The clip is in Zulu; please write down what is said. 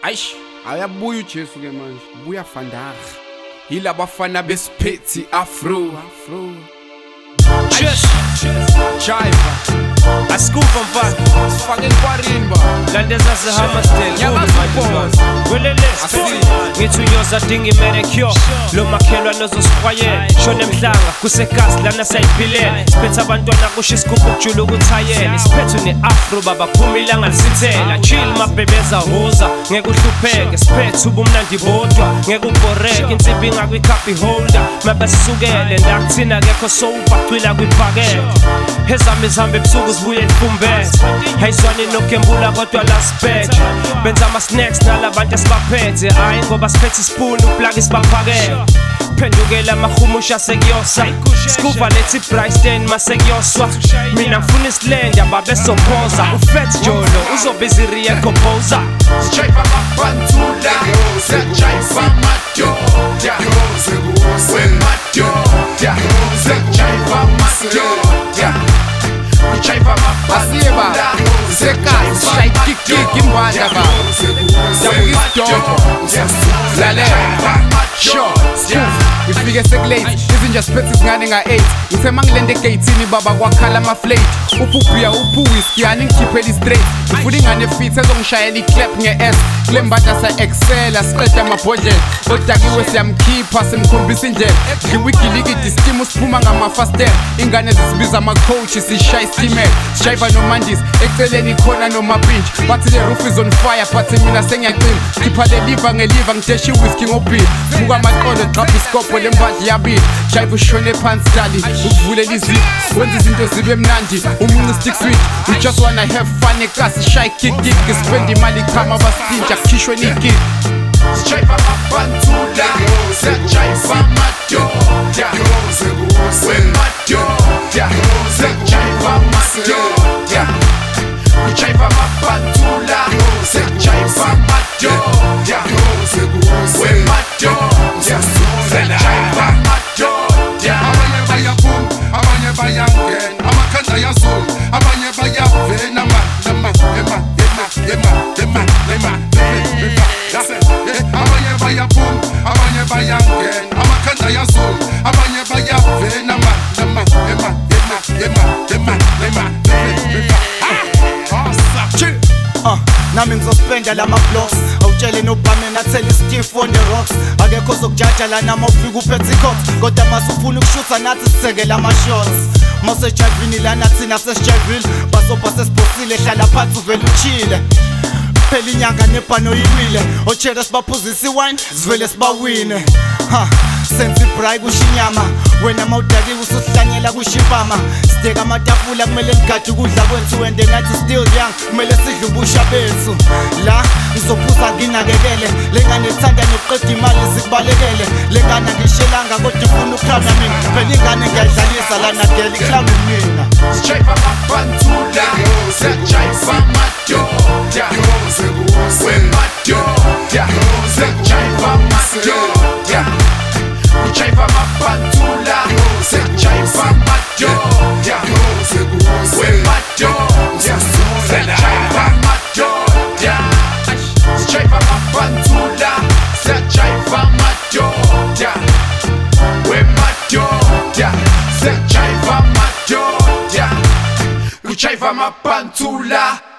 Aish, ayabuya uJesu ke manje, buya vandaag. Yilaba bafana besiphethi afro. Just Jive. asikuva mfana Sifake kwarini ba. kanti esasihamba ngithi uyoza dinga imanicure lo makhelwane ozosiqwayela shona emhlanga kusegasi lana sayiphilela siphethe abantwana kusho isigubhu kujula ukuthayela siphethe ne-afro baba phuma ilanga lisithela chill mabhebeza hoza ngeke uhlupheke siphethe ubumnandi bodwa ngeke ubhoreke insiphi ngakwi-cup holder mabasisukele ndakuthina kekho soba cwila kwibhakede ezami zihambe ebusuku zibuye lifumbethe hayizwane nokembula kodwa la sibheke benza ama-snacks nalabantu esibaphethe hhayi ngoba siphethe isipuni uplagi sibaphakele phendukela amahumusha sekuyosa sikuva lethi Bryceton masekuyoswa mina ngifuna isilenda babesophoza ufet jolo uzobiza i-real composer Jive amabantula Jive amadoda Wemadoda Jive amadoda Jive Asiye ba. Sekasi shayi kikik imbanda ba. Lalela. Sure. Ifike sekulate izinja siphethe izingane nga-8 ngithe mangilende egeyithini baba kwakhala ama-flate uphubiya uphuwhiski yani ngikhiphela i-straight ngifuna ingane fit ezongishayela i-clap nge-s kule mbanda sa-excela siqeda amabhodlela odakiwe siyamkhipha simkhombisa indlela dliwa igilikidi stimu siphuma ngama-fastela ingane zisibiza ama-coach sishaya isitimela sishayiva nomandisi eceleni khona nomapintshi bathi le roof is on fire but mina sengiyacima khipha le liva ngeliva ngidesha iwhiski ngobhili buka amaqolo gqabha isikopho lembadla yabili shayiva ushone phansi dali ukuvulela izipi wenza izinto zibe mnandi umunye stick sweet we just wanna have fun ekasi shayi kick spend imali khama basipintsha kukhishwe n'igigi Jive amabantula Jive amadoda Wemadoda Jive amadoda Jive amabantula Jive amadoda Wemadoda Jive amadoda Abanye bayabum, abanye bayangena amakhanda yazulu, abanye bayavena abanye bayabum, abanye bayangena amakhanda yazulu, abanye bayavena nami ngizospenda lama blocks awutshele nobame nathela stiff on the rocks akekho zokujaja lana mawufika uphethe icourt kodwa mase ufuna ukushutha nathi sisekela ama-shots masejavini lana thina sesijavile basobha sesibhosile hlala phansi uvele uchile phela inyanga nebhano yiwile otshela sibaphuzisa iwine sivele sibawine senza ibhrayi kusho inyama wena mawudakiwe usuhlanyela kusho impama sideka amatafula kumele ngigade ukudla kwethu and nathi still young kumele sidle ubusha bethu la ngizophuza nginakekele lengane ethanda nokuqeda imali zikubalekele lengane ngishelanga kodwa ifuna ukukhana mina phela ingane ngiyayidlalisa lana gela iklawuni mina Jive amabantula Jive amadoda Wemadoda Jive amadoda Jive amabantula Jive amadoda Wemadoda Jive amadoda Jive amabantula Jive amadoda Wemadoda Jive amadoda Jive amabantula